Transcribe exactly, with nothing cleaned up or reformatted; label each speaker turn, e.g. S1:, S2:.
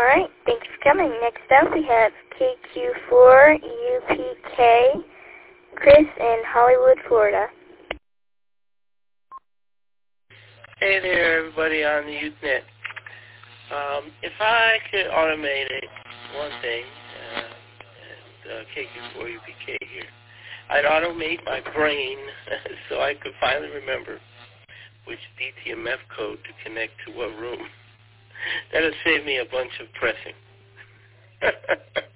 S1: All right, thanks for coming. Next up, we have K Q four U P K, Chris in Hollywood, Florida.
S2: Hey there, everybody on the Usenet. Um, if I could automate it, one thing, uh, and uh, K Q four U P K here, I'd automate my brain so I could finally remember which D T M F code to connect to what room. That would save me a bunch of pressing.